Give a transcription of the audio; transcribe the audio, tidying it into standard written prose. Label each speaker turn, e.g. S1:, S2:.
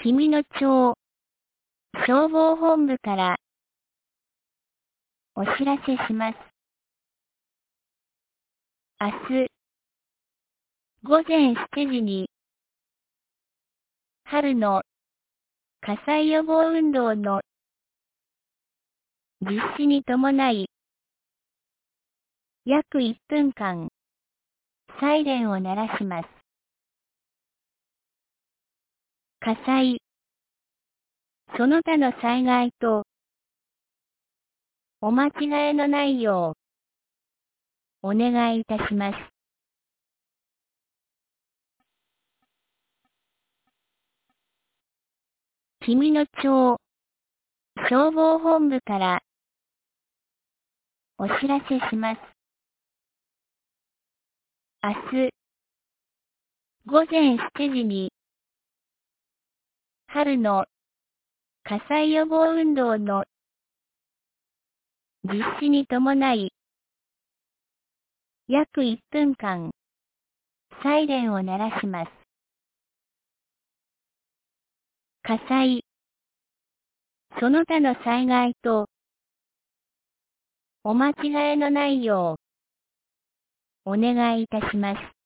S1: 紀美野町消防本部からお知らせします。明日午前7時に春の火災予防運動の実施に伴い約1分間サイレンを鳴らします。火災、その他の災害とお間違えのないようお願いいたします。紀美野町消防本部からお知らせします。明日午前7時に春の火災予防運動の実施に伴い約1分間サイレンを鳴らします。火災、その他の災害とお間違えのないようお願いいたします。